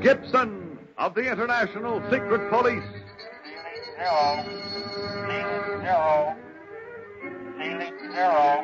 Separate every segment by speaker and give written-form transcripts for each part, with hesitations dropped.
Speaker 1: Gibson of the International Secret Police.
Speaker 2: Ceiling zero.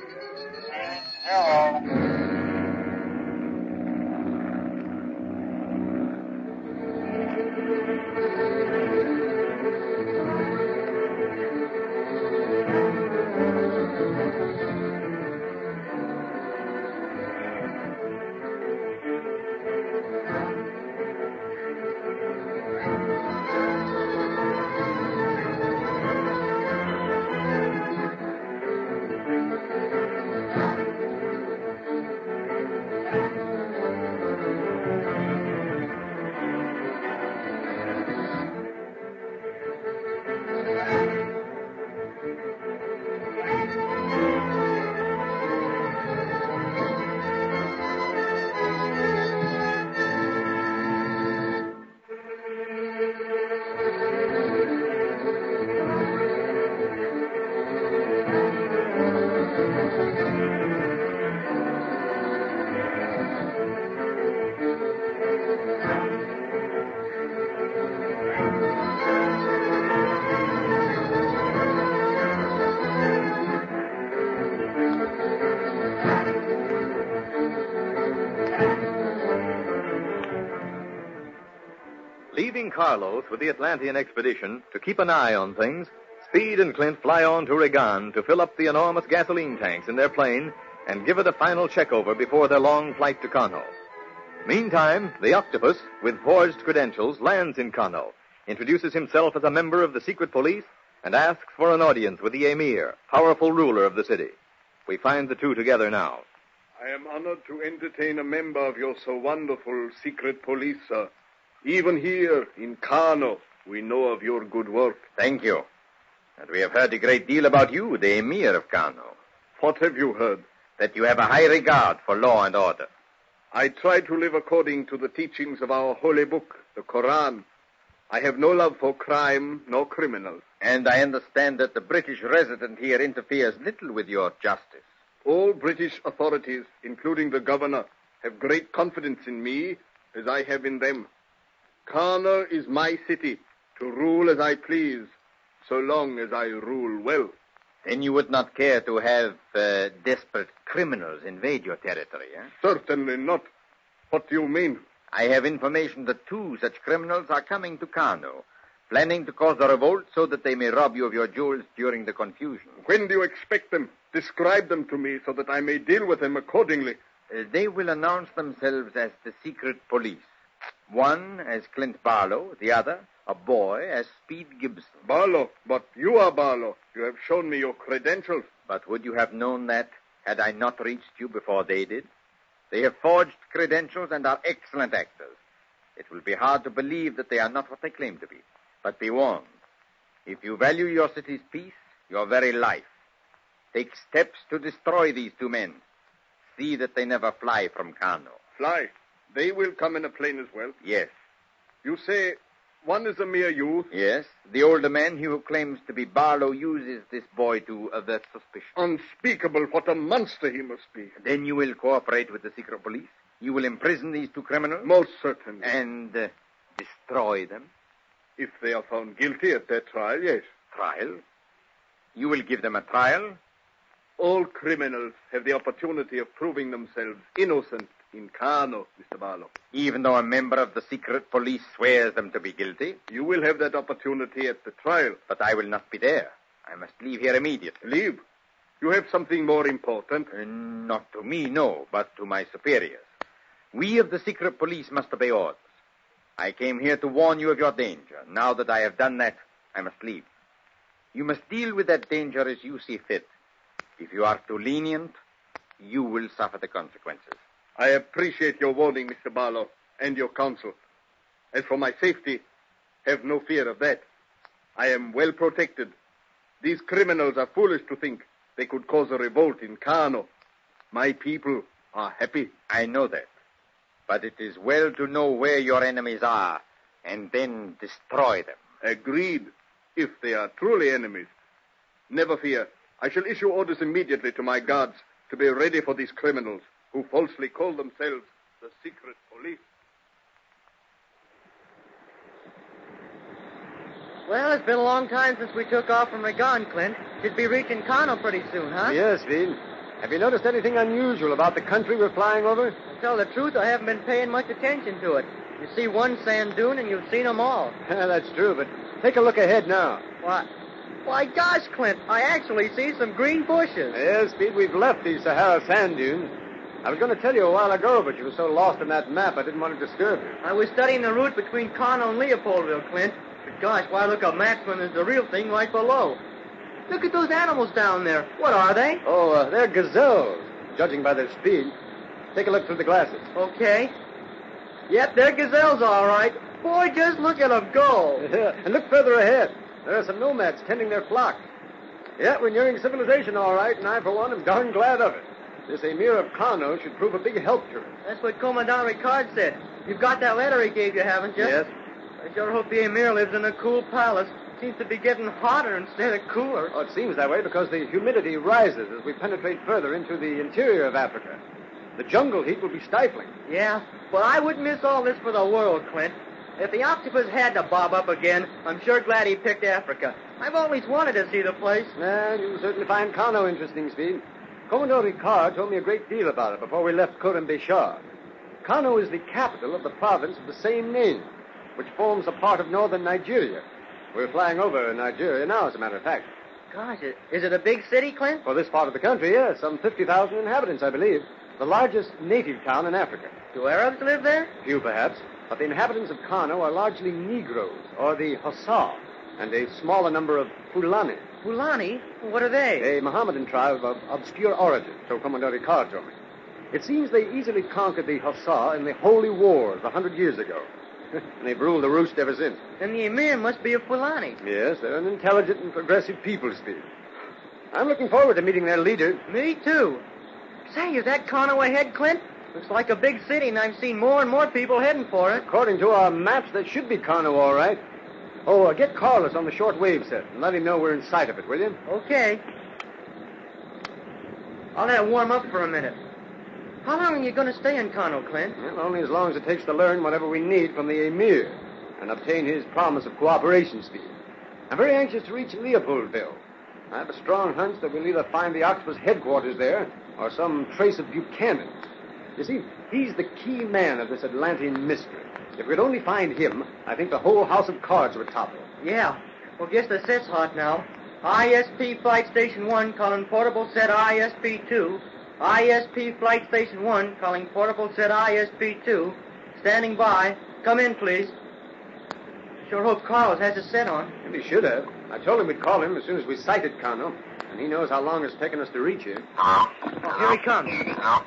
Speaker 3: Leaving Carlos with the Atlantean expedition to keep an eye on things, Speed and Clint fly on to Regan to fill up the enormous gasoline tanks in their plane and give it a final check-over before their long flight to Kano. Meantime, the Octopus, with forged credentials, lands in Kano, introduces himself as a member of the secret police, and asks for an audience with the Emir, powerful ruler of the city. We find the two together now.
Speaker 4: I am honored to entertain a member of your so wonderful secret police, sir. Even here in Kano, we know of your good work.
Speaker 3: Thank you. And we have heard a great deal about you, the Emir of Kano.
Speaker 4: What have you heard?
Speaker 3: That you have a high regard for law and order.
Speaker 4: I try to live according to the teachings of our holy book, the Quran. I have no love for crime nor criminals.
Speaker 3: And I understand that the British resident here interferes little with your justice.
Speaker 4: All British authorities, including the governor, have great confidence in me as I have in them. Kano is my city, to rule as I please, so long as I rule well.
Speaker 3: Then you would not care to have desperate criminals invade your territory, eh?
Speaker 4: Certainly not. What do you mean?
Speaker 3: I have information that 2 such criminals are coming to Kano, planning to cause a revolt so that they may rob you of your jewels during the confusion.
Speaker 4: When do you expect them? Describe them to me so that I may deal with them accordingly.
Speaker 3: They will announce themselves as the secret police. One as Clint Barlow, the other, a boy, as Speed Gibson.
Speaker 4: Barlow? But you are Barlow. You have shown me your credentials.
Speaker 3: But would you have known that had I not reached you before they did? They have forged credentials and are excellent actors. It will be hard to believe that they are not what they claim to be. But be warned. If you value your city's peace, your very life, take steps to destroy these 2 men. See that they never fly from Kano.
Speaker 4: Fly? They will come in a plane as well?
Speaker 3: Yes.
Speaker 4: You say one is a mere youth?
Speaker 3: Yes. The older man, he who claims to be Barlow, uses this boy to avert suspicion.
Speaker 4: Unspeakable. What a monster he must be.
Speaker 3: Then you will cooperate with the secret police? You will imprison these 2 criminals?
Speaker 4: Most certainly.
Speaker 3: And destroy them?
Speaker 4: If they are found guilty at their trial, yes.
Speaker 3: Trial? You will give them a trial?
Speaker 4: All criminals have the opportunity of proving themselves innocent in Kano, Mr. Barlow.
Speaker 3: Even though a member of the secret police swears them to be guilty?
Speaker 4: You will have that opportunity at the trial.
Speaker 3: But I will not be there. I must leave here immediately.
Speaker 4: Leave? You have something more important?
Speaker 3: Not to me, no, but to my superiors. We of the secret police must obey orders. I came here to warn you of your danger. Now that I have done that, I must leave. You must deal with that danger as you see fit. If you are too lenient, you will suffer the consequences.
Speaker 4: I appreciate your warning, Mr. Barlow, and your counsel. As for my safety, have no fear of that. I am well protected. These criminals are foolish to think they could cause a revolt in Kano. My people are happy.
Speaker 3: I know that. But it is well to know where your enemies are, and then destroy them.
Speaker 4: Agreed, if they are truly enemies. Never fear. I shall issue orders immediately to my guards to be ready for these criminals who falsely call themselves the secret police.
Speaker 5: Well, it's been a long time since we took off from Regan, Clint. Should be reaching Kano pretty soon, huh?
Speaker 6: Yes, Speed. Have you noticed anything unusual about the country we're flying over?
Speaker 5: To tell the truth, I haven't been paying much attention to it. You see one sand dune and you've seen them all.
Speaker 6: That's true, but take a look ahead now.
Speaker 5: What? Why, gosh, Clint, I actually see some green bushes.
Speaker 6: Yes, Speed, we've left the Sahara sand dunes. I was going to tell you a while ago, but you were so lost in that map, I didn't want to disturb you.
Speaker 5: I was studying the route between Kano and Leopoldville, Clint. But gosh, why look up maps when there's the real thing right below? Look at those animals down there. What are they?
Speaker 6: Oh, they're gazelles, judging by their speed. Take a look through the glasses.
Speaker 5: Okay. Yep, they're gazelles, all right. Boy, just look at them go.
Speaker 6: And look further ahead. There are some nomads tending their flock. Yeah, we're nearing civilization, all right, and I, for one, am darn glad of it. This Emir of Kano should prove a big help to us.
Speaker 5: That's what Commandant Ricard said. You've got that letter he gave you, haven't you?
Speaker 6: Yes.
Speaker 5: I sure hope the Emir lives in a cool palace. Seems to be getting hotter instead of cooler.
Speaker 6: Oh, it seems that way because the humidity rises as we penetrate further into the interior of Africa. The jungle heat will be stifling.
Speaker 5: Yeah, but I wouldn't miss all this for the world, Clint. If the octopus had to bob up again, I'm sure glad he picked Africa. I've always wanted to see the place.
Speaker 6: Well, you'll certainly find Kano interesting, Speed. Commodore Ricard told me a great deal about it before we left Khurram Bishar. Kano is the capital of the province of the same name, which forms a part of northern Nigeria. We're flying over Nigeria now, as a matter of fact.
Speaker 5: Gosh, is it a big city, Clint?
Speaker 6: For this part of the country, yes. Some 50,000 inhabitants, I believe. The largest native town in Africa.
Speaker 5: Do Arabs live there?
Speaker 6: Few, perhaps. But the inhabitants of Kano are largely Negroes, or the Hossa, and a smaller number of Fulani.
Speaker 5: Fulani? What are they?
Speaker 6: A Mohammedan tribe of obscure origin, so Commandant Ricard told me. It seems they easily conquered the Hossa in the Holy Wars 100 years ago. And they've ruled the roost ever since.
Speaker 5: Then the Emir must be a Fulani.
Speaker 6: Yes, they're an intelligent and progressive people, Speed. I'm looking forward to meeting their leader.
Speaker 5: Me, too. Say, is that Kano ahead, Clint? Looks like a big city, and I've seen more and more people heading for it.
Speaker 6: According to our maps, that should be Kano, all right. Oh, get Carlos on the short wave set and let him know we're in sight of it, will you?
Speaker 5: Okay. I'll let it warm up for a minute. How long are you going to stay in Kano, Clint?
Speaker 6: Well, only as long as it takes to learn whatever we need from the Emir and obtain his promise of cooperation, Speed. I'm very anxious to reach Leopoldville. I have a strong hunch that we'll either find the Octopus headquarters there or some trace of Buchanan. You see, he's the key man of this Atlantean mystery. If we could only find him, I think the whole house of cards would topple.
Speaker 5: Yeah. Well, guess the set's hot now. ISP Flight Station 1 calling portable set ISP 2. ISP Flight Station 1 calling portable set ISP 2. Standing by. Come in, please. Sure hope Carlos has his set on.
Speaker 6: And he should have. I told him we'd call him as soon as we sighted Kano, and he knows how long it's taken us to reach here.
Speaker 2: Hello?
Speaker 5: Oh, here he comes.
Speaker 2: Hello?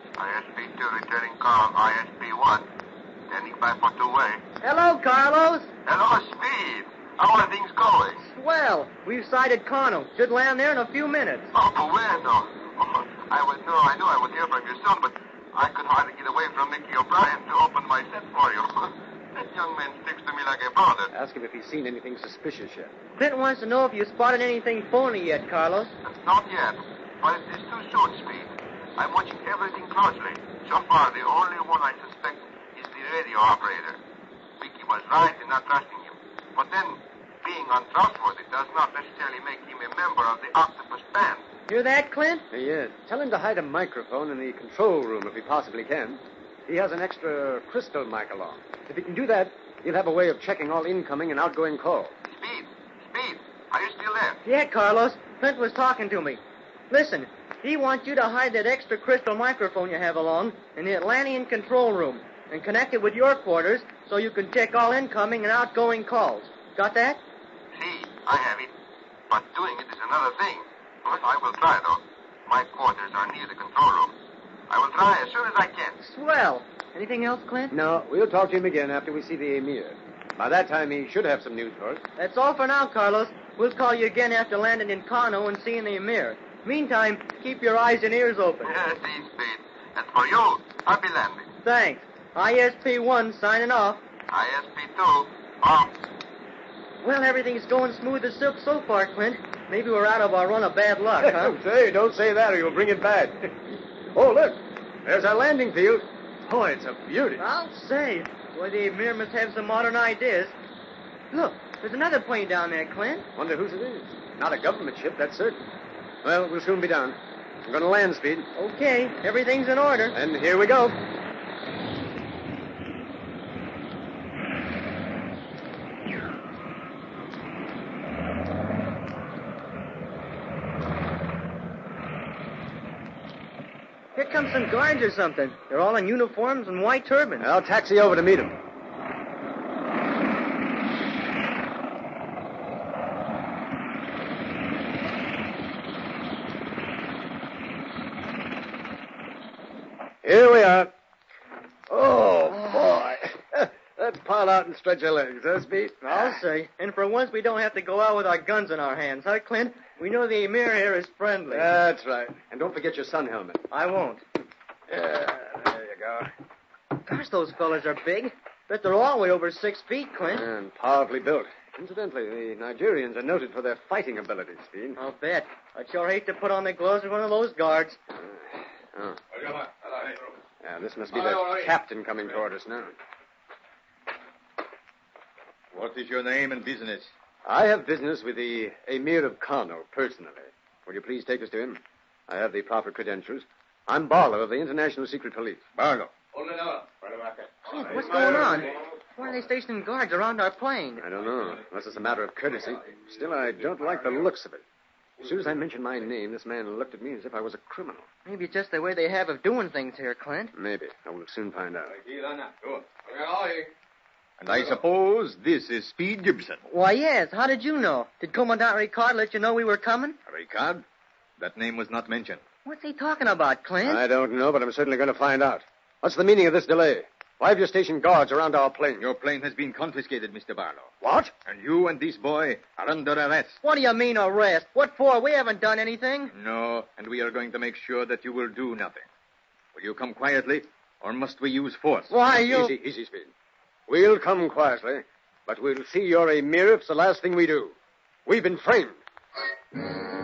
Speaker 2: ISP-2 returning call on ISP-1. Standing by for two-way.
Speaker 5: Hello, Carlos.
Speaker 2: Hello, Speed. How are things going?
Speaker 5: Swell. We've sighted Kano. Should land there in a few minutes.
Speaker 2: Oh, bueno. Oh, I knew I would hear from you soon, but I could hardly get away from Mickey O'Brien to open my set for you. That young man sticks to me like a brother.
Speaker 6: Ask him if he's seen anything suspicious yet.
Speaker 5: Clint wants to know if you spotted anything phony yet, Carlos.
Speaker 2: Not yet, but it is too soon, Speed. I'm watching everything closely. So far, the only one I suspect is the radio operator. Mickey was right in not trusting him. But then, being untrustworthy does not necessarily make him a member of the Octopus Band.
Speaker 5: Hear that, Clint?
Speaker 6: Yes. Tell him to hide a microphone in the control room if he possibly can. He has an extra crystal mic along. If he can do that, he'll have a way of checking all incoming and outgoing calls.
Speaker 2: Speed, are you still there?
Speaker 5: Yeah, Carlos. Clint was talking to me. Listen, he wants you to hide that extra crystal microphone you have along in the Atlantean control room and connect it with your quarters so you can check all incoming and outgoing calls. Got that?
Speaker 2: See, I have it. But doing it is another thing. Well, I will try, though. My quarters are near the control room. I will try as soon as I can.
Speaker 5: Swell. Anything else, Clint?
Speaker 6: No, we'll talk to him again after we see the Emir. By that time, he should have some news for us.
Speaker 5: That's all for now, Carlos. We'll call you again after landing in Kano and seeing the Emir. Meantime, keep your eyes and ears open.
Speaker 2: Yes, Speed. And for you, happy landing.
Speaker 5: Thanks. ISP-1 signing off.
Speaker 2: ISP-2, off.
Speaker 5: Well, everything's going smooth as silk so far, Clint. Maybe we're out of our run of bad luck, huh?
Speaker 6: Don't say that or you'll bring it back. Oh, look. There's our landing field. Oh, it's a beauty.
Speaker 5: I'll say. Boy, the Emir must have some modern ideas. Look, There's another plane down there, Clint.
Speaker 6: Wonder whose it is. Not a government ship, that's certain. Well, we'll soon be down. I'm going to land, Speed.
Speaker 5: Okay, everything's in order.
Speaker 6: And here we go.
Speaker 5: Here comes some guards or something. They're all in uniforms and white turbans.
Speaker 6: I'll taxi over to meet them. Here we are. Oh, boy. Let's pile out and stretch your legs, huh, Speed?
Speaker 5: I'll say. And for once, we don't have to go out with our guns in our hands, huh, Clint? We know the Emir here is friendly.
Speaker 6: That's right. And don't forget your sun helmet.
Speaker 5: I won't.
Speaker 6: Yeah, there you go.
Speaker 5: Gosh, those fellas are big. Bet they're all way over 6 feet, Clint.
Speaker 6: And powerfully built. Incidentally, the Nigerians are noted for their fighting abilities, Speed.
Speaker 5: I'll bet. I'd sure hate to put on the gloves of one of those guards.
Speaker 6: Oh. Yeah, this must be the captain coming toward us now.
Speaker 3: What is your name and business?
Speaker 6: I have business with the Emir of Kano, personally. Will you please take us to him? I have the proper credentials. I'm Barlow of the International Secret Police.
Speaker 3: Barlow.
Speaker 5: Clint, what's going on? Why are they stationing guards around our plane?
Speaker 6: I don't know, unless it's a matter of courtesy. Still, I don't like the looks of it. As soon as I mentioned my name, this man looked at me as if I was a criminal.
Speaker 5: Maybe it's just the way they have of doing things here, Clint.
Speaker 6: Maybe. I will soon find out.
Speaker 3: And I suppose this is Speed Gibson.
Speaker 5: Why, yes. How did you know? Did Commandant Ricard let you know we were coming?
Speaker 3: Ricard? That name was not mentioned.
Speaker 5: What's he talking about, Clint?
Speaker 6: I don't know, but I'm certainly going to find out. What's the meaning of this delay? Why have you stationed guards around our plane?
Speaker 3: Your plane has been confiscated, Mr. Barlow.
Speaker 6: What?
Speaker 3: And you and this boy are under arrest.
Speaker 5: What do you mean, arrest? What for? We haven't done anything.
Speaker 3: No, and we are going to make sure that you will do nothing. Will you come quietly, or must we use force?
Speaker 5: Why, you...
Speaker 6: Easy, Speed. We'll come quietly, but we'll see your Emir if it's the last thing we do. We've been framed.